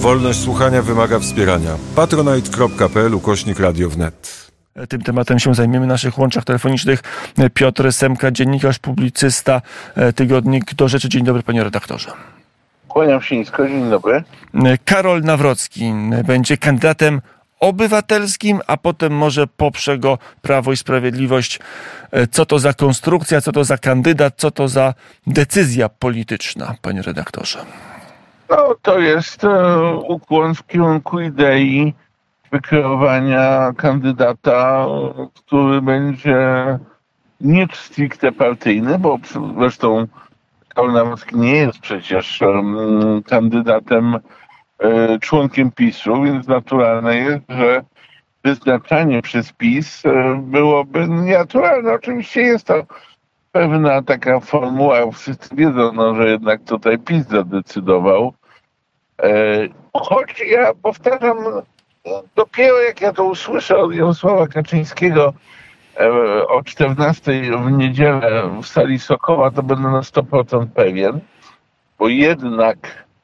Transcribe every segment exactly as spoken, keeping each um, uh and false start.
Wolność słuchania wymaga wspierania. patronite.pl ukośnik radio wnet. Tym tematem się zajmiemy w naszych łączach telefonicznych. Piotr Semka, dziennikarz, publicysta, tygodnik Do Rzeczy. Dzień dobry, panie redaktorze. Kłaniam się nisko, dzień dobry. Karol Nawrocki będzie kandydatem obywatelskim, a potem może poprze go Prawo i Sprawiedliwość. Co to za konstrukcja, co to za kandydat, co to za decyzja polityczna, panie redaktorze? No, to jest e, ukłon w kierunku idei wykreowania kandydata, który będzie nie stricte partyjny, bo zresztą Karol Nawrocki nie jest przecież um, kandydatem, e, członkiem PiSu, więc naturalne jest, że wyznaczanie przez PiS e, byłoby nienaturalne. Oczywiście jest to pewna taka formuła, wszyscy wiedzą, no, że jednak tutaj PiS zadecydował. E, choć ja powtarzam, dopiero jak ja to usłyszę od Jarosława Kaczyńskiego e, o czternastej w niedzielę w sali Sokoła, to będę na sto procent pewien, bo jednak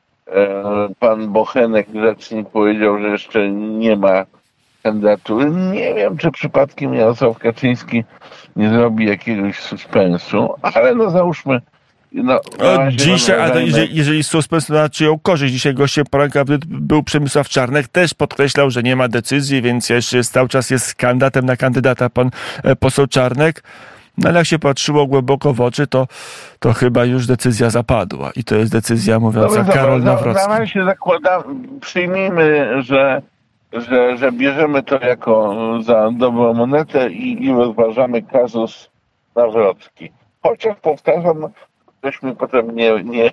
e, pan Bochenek, rzecznik, powiedział, że jeszcze nie ma kandydatury. Nie wiem, czy przypadkiem Jarosław Kaczyński nie zrobi jakiegoś suspensu, ale no załóżmy, no, dzisiaj, a to jeżeli, jeżeli suspens, to na czyją korzyść? Dzisiaj gościem poranka był Przemysław Czarnek, też podkreślał, że nie ma decyzji, więc jeszcze jest, cały czas jest kandydatem na kandydata pan poseł Czarnek. No ale jak się patrzyło głęboko w oczy, to, to chyba już decyzja zapadła. I to jest decyzja mówiąca no, Karol Nawrocki. Na razie zakładamy, przyjmijmy, że, że, że bierzemy to jako za dobrą monetę i, i rozważamy kazus Nawrocki. Chociaż powtarzam, ktoś mi potem nie, nie,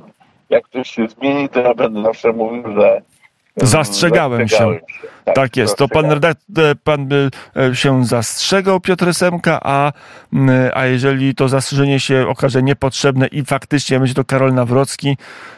jak ktoś się zmieni, to ja będę zawsze mówił, że Zastrzegałem się. się. Tak, tak jest. To pan redaktor, pan się zastrzegał, Piotr Semka, a, a jeżeli to zastrzeżenie się okaże niepotrzebne i faktycznie będzie to Karol Nawrocki,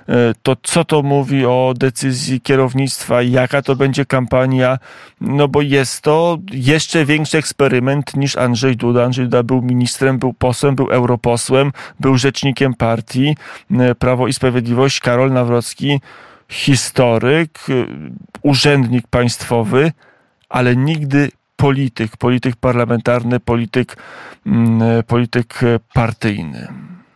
to co to mówi o decyzji kierownictwa, jaka to będzie kampania? No bo jest to jeszcze większy eksperyment niż Andrzej Duda. Andrzej Duda był ministrem, był posłem, był europosłem, był rzecznikiem partii Prawo i Sprawiedliwość. Karol Nawrocki historyk, urzędnik państwowy, ale nigdy polityk, polityk parlamentarny, polityk, polityk partyjny.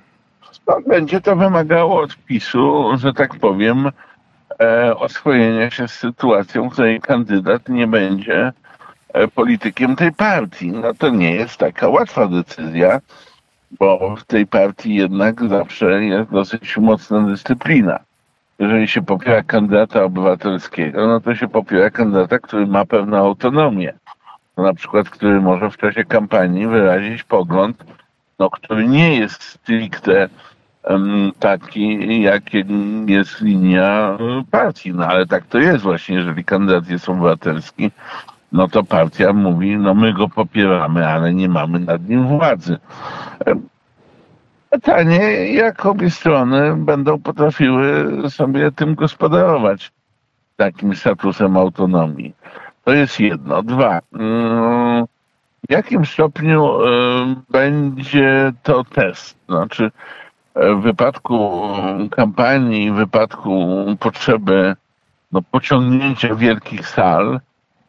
Będzie to wymagało od PiSu, że tak powiem, e, oswojenia się z sytuacją, w której kandydat nie będzie e, politykiem tej partii. No to nie jest taka łatwa decyzja, bo w tej partii jednak zawsze jest dosyć mocna dyscyplina. Jeżeli się popiera kandydata obywatelskiego, no to się popiera kandydata, który ma pewną autonomię. No na przykład, który może w czasie kampanii wyrazić pogląd, no, który nie jest stricte um, taki, jak jest linia partii. No ale tak to jest właśnie, jeżeli kandydat jest obywatelski, no to partia mówi, no my go popieramy, ale nie mamy nad nim władzy. Pytanie, jak obie strony będą potrafiły sobie tym gospodarować, takim statusem autonomii. To jest jedno. Dwa. W jakim stopniu będzie to test? Znaczy, w wypadku kampanii, w wypadku potrzeby no, pociągnięcia wielkich sal,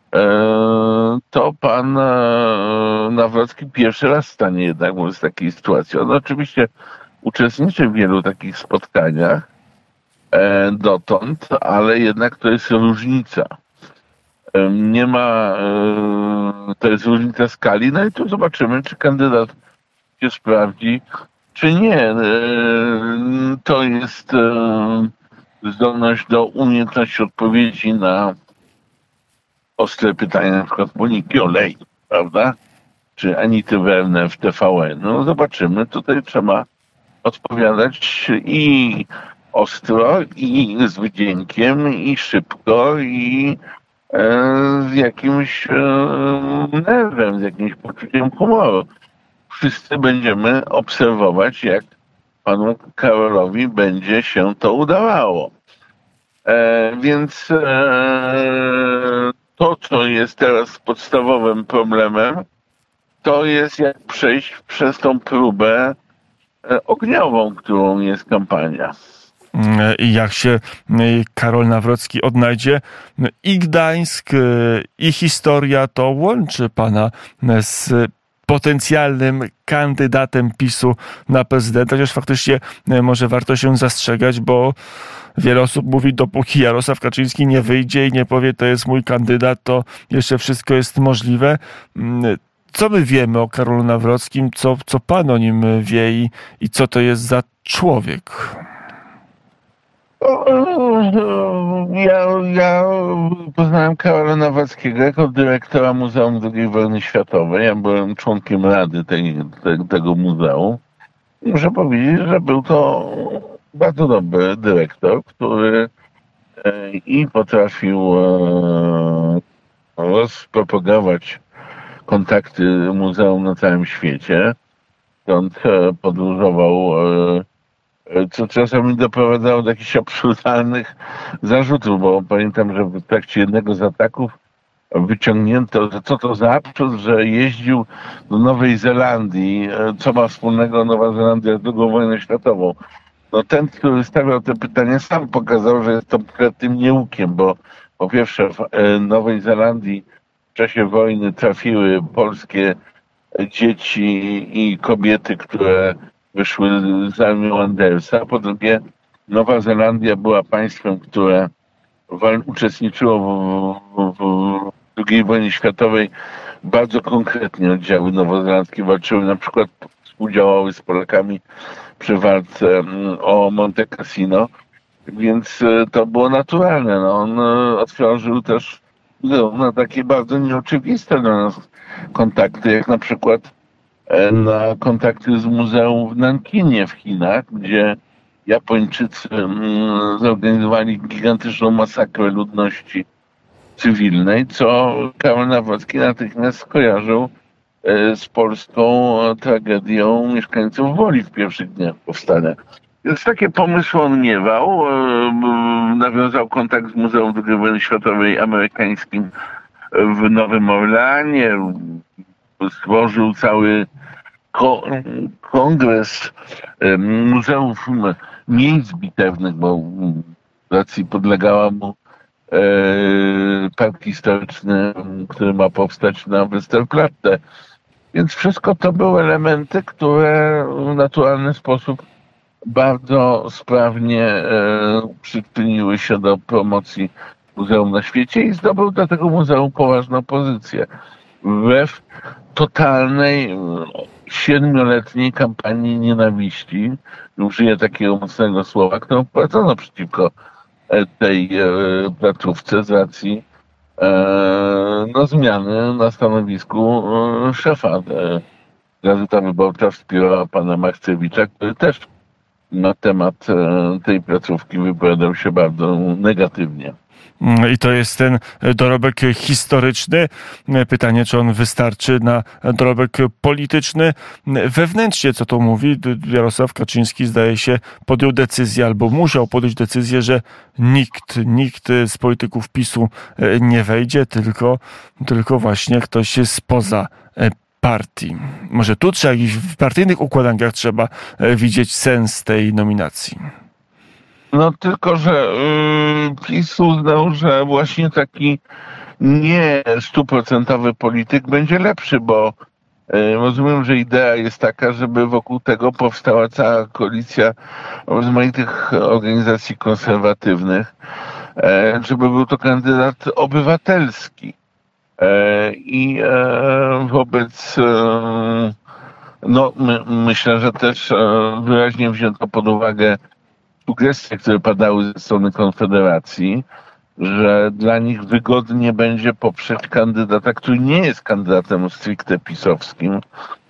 to pan Nawrocki pierwszy raz stanie jednak w takiej sytuacji. On oczywiście uczestniczy w wielu takich spotkaniach dotąd, ale jednak to jest różnica. Nie ma, to jest różnica skali, no i tu zobaczymy, czy kandydat się sprawdzi, czy nie. To jest zdolność do umiejętności odpowiedzi na ostre pytania, na przykład Moniki Olej, prawda? Czy Anity Werner w T V N. No zobaczymy. Tutaj trzeba odpowiadać i ostro, i z wdziękiem, i szybko, i e, z jakimś e, nerwem, z jakimś poczuciem humoru. Wszyscy będziemy obserwować, jak panu Karolowi będzie się to udawało. E, więc e, to, co jest teraz podstawowym problemem, to jest jak przejść przez tą próbę ogniową, którą jest kampania. i jak się Karol Nawrocki odnajdzie. I Gdańsk, i historia to łączy pana z potencjalnym kandydatem PiSu na prezydenta, chociaż faktycznie może warto się zastrzegać, bo wiele osób mówi, dopóki Jarosław Kaczyński nie wyjdzie i nie powie, to jest mój kandydat, to jeszcze wszystko jest możliwe. Co my wiemy o Karolu Nawrockim? Co, co pan o nim wie i, i co to jest za człowiek? Ja, ja poznałem Karola Nawrockiego jako dyrektora Muzeum drugiej Wojny Światowej. Ja byłem członkiem rady tej, te, tego muzeum. Muszę powiedzieć, że był to bardzo dobry dyrektor, który i potrafił rozpropagować kontakty muzeum na całym świecie. Stąd podróżował, co czasami doprowadzało do jakichś absurdalnych zarzutów, bo pamiętam, że w trakcie jednego z ataków wyciągnięto, że co to za absurd, że jeździł do Nowej Zelandii. Co ma wspólnego Nowa Zelandia z drugą wojną światową? No ten, który stawiał te pytania, sam pokazał, że jest to konkretnym nieukiem, bo po pierwsze w Nowej Zelandii w czasie wojny trafiły polskie dzieci i kobiety, które wyszły z armii Andersa. Po drugie, Nowa Zelandia była państwem, które uczestniczyło w, w, w drugiej wojnie światowej. Bardzo konkretnie oddziały nowozelandzkie walczyły, na przykład współdziałały z Polakami przy walce o Monte Cassino, więc to było naturalne. No, on otworzył też no, na takie bardzo nieoczywiste dla nas kontakty, jak na przykład na kontakty z muzeum w Nankinie w Chinach, gdzie Japończycy zorganizowali gigantyczną masakrę ludności cywilnej, co Karol Nawrocki natychmiast skojarzył z polską tragedią mieszkańców Woli w pierwszych dniach powstania. Więc takie pomysły on miewał. Nawiązał kontakt z Muzeum drugiej Wojny Światowej amerykańskim w Nowym Orleanie. Stworzył cały ko- kongres muzeów miejsc bitewnych, bo w racji podlegała mu e, park historyczny, który ma powstać na Westerplatte. Więc wszystko to były elementy, które w naturalny sposób bardzo sprawnie e, przyczyniły się do promocji muzeum na świecie i zdobył do tego muzeum poważną pozycję. Wbrew totalnej, siedmioletniej kampanii nienawiści, użyję takiego mocnego słowa, którą prowadzono przeciwko tej e, placówce z racji e, no, zmiany na stanowisku e, szefa. E, Gazeta Wyborcza wspierała pana Marcewicza, który też na temat e, tej placówki wypowiadał się bardzo negatywnie. I to jest ten dorobek historyczny. Pytanie, czy on wystarczy na dorobek polityczny. Wewnętrznie, co to mówi, Jarosław Kaczyński, zdaje się, podjął decyzję, albo musiał podjąć decyzję, że nikt, nikt z polityków PiSu nie wejdzie, tylko, tylko właśnie ktoś spoza partii. Może tu trzeba jakiś w partyjnych układankach trzeba widzieć sens tej nominacji. No tylko, że y, PiS uznał, że właśnie taki nie stuprocentowy polityk będzie lepszy, bo y, rozumiem, że idea jest taka, żeby wokół tego powstała cała koalicja rozmaitych organizacji konserwatywnych, y, żeby był to kandydat obywatelski. Y, I y, wobec y, no my, myślę, że też y, wyraźnie wzięto pod uwagę sugestie, które padały ze strony Konfederacji, że dla nich wygodnie będzie poprzeć kandydata, który nie jest kandydatem stricte pisowskim,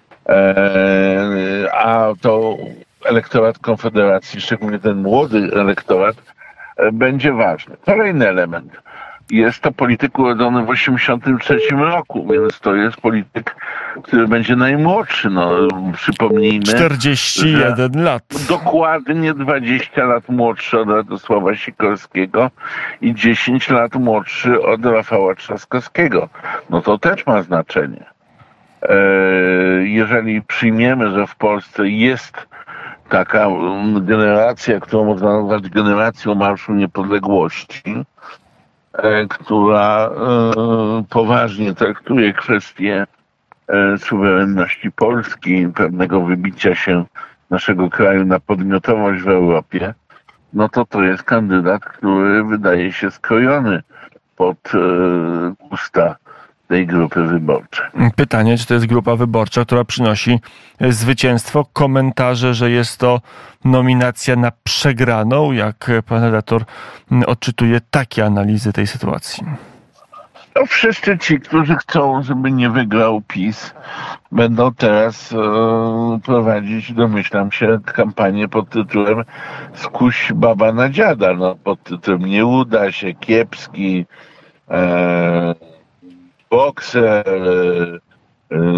a to elektorat Konfederacji, szczególnie ten młody elektorat, będzie ważny. Kolejny element. Jest to polityk urodzony w osiemdziesiątym trzecim roku, więc to jest polityk, który będzie najmłodszy. No, przypomnijmy. czterdzieści jeden lat. Dokładnie dwadzieścia lat młodszy od Radosława Sikorskiego i dziesięć lat młodszy od Rafała Trzaskowskiego. No to też ma znaczenie. Jeżeli przyjmiemy, że w Polsce jest taka generacja, którą można nazwać generacją Marszu Niepodległości, która poważnie traktuje kwestie suwerenności Polski, pewnego wybicia się naszego kraju na podmiotowość w Europie, no to to jest kandydat, który wydaje się skrojony pod gusta tej grupy wyborczej. Pytanie, czy to jest grupa wyborcza, która przynosi zwycięstwo? Komentarze, że jest to nominacja na przegraną. Jak pan redaktor odczytuje takie analizy tej sytuacji? No, wszyscy ci, którzy chcą, żeby nie wygrał PiS, będą teraz e, prowadzić, domyślam się, kampanię pod tytułem "Skuś baba na dziada", no, pod tytułem "Nie uda się", "Kiepski", e, bokser, e, e,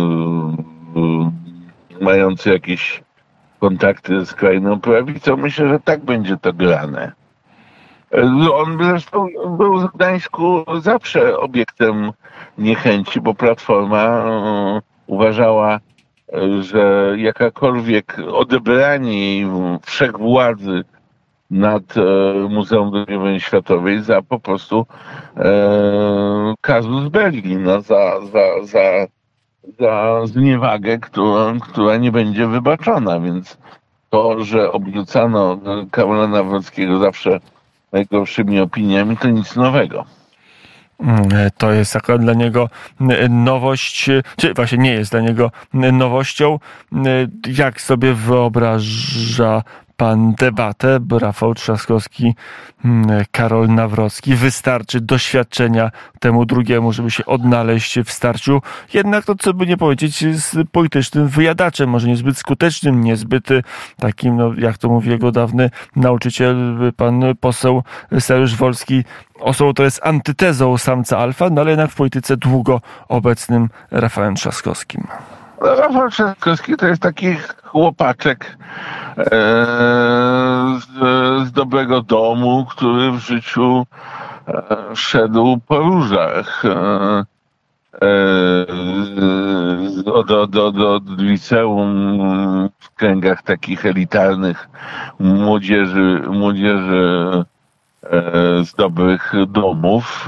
mający jakieś kontakty z krajną prawicą. Myślę, że tak będzie to grane. On zresztą był w Gdańsku zawsze obiektem niechęci, bo Platforma uważała, że jakakolwiek odebranie jej wszechwładzy nad Muzeum drugiej Wojny Światowej za po prostu e, casus belli, no, za, za, za, za zniewagę, którą, która nie będzie wybaczona. Więc to, że obrzucano Karola Nawrockiego zawsze najgorszymi opiniami, to nic nowego. To jest akurat dla niego nowość, czy właśnie nie jest dla niego nowością. Jak sobie wyobraża pan debatę? Rafał Trzaskowski, Karol Nawrocki. Wystarczy doświadczenia temu drugiemu, żeby się odnaleźć w starciu. Jednak to, co by nie powiedzieć, z politycznym wyjadaczem, może niezbyt skutecznym, niezbyt takim, no, jak to mówi jego dawny nauczyciel, pan poseł Sergiusz Wolski, osobą, to jest antytezą samca alfa, no ale jednak w polityce długo obecnym Rafałem Trzaskowskim. Rafał Trzaskowski to jest taki chłopaczek e, z, z dobrego domu, który w życiu e, szedł po różach. E, e, do, do, do, do liceum w kręgach takich elitarnych młodzieży, młodzieży e, z dobrych domów.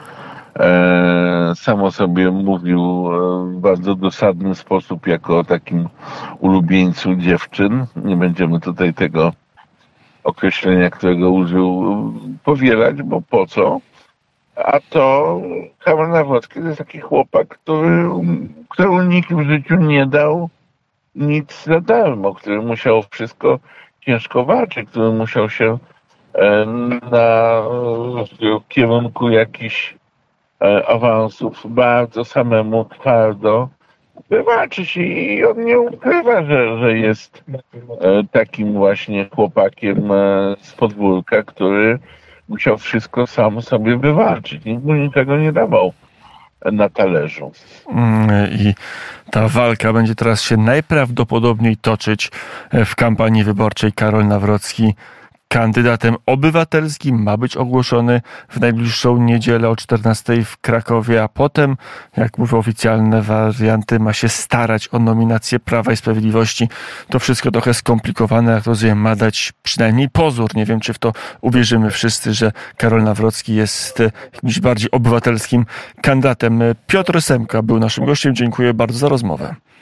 Sam o sobie mówił w bardzo dosadny sposób jako o takim ulubieńcu dziewczyn. Nie będziemy tutaj tego określenia, którego użył, powielać, bo po co? A to Karol Nawrocki to jest taki chłopak, który, któremu nikt w życiu nie dał nic za darmo, który musiał wszystko ciężko walczyć, który musiał się na w kierunku jakichś awansów bardzo samemu twardo wywalczyć i on nie ukrywa, że, że jest takim właśnie chłopakiem z podwórka, który musiał wszystko sam sobie wywalczyć. Nikt mu niczego nie dawał na talerzu. I ta walka będzie teraz się najprawdopodobniej toczyć w kampanii wyborczej. Karol Nawrocki kandydatem obywatelskim ma być ogłoszony w najbliższą niedzielę o czternastej w Krakowie, a potem, jak mówią oficjalne warianty, ma się starać o nominację Prawa i Sprawiedliwości. To wszystko trochę skomplikowane, jak rozumiem, ma dać przynajmniej pozór. Nie wiem, czy w to uwierzymy wszyscy, że Karol Nawrocki jest jakimś bardziej obywatelskim kandydatem. Piotr Semka był naszym gościem. Dziękuję bardzo za rozmowę.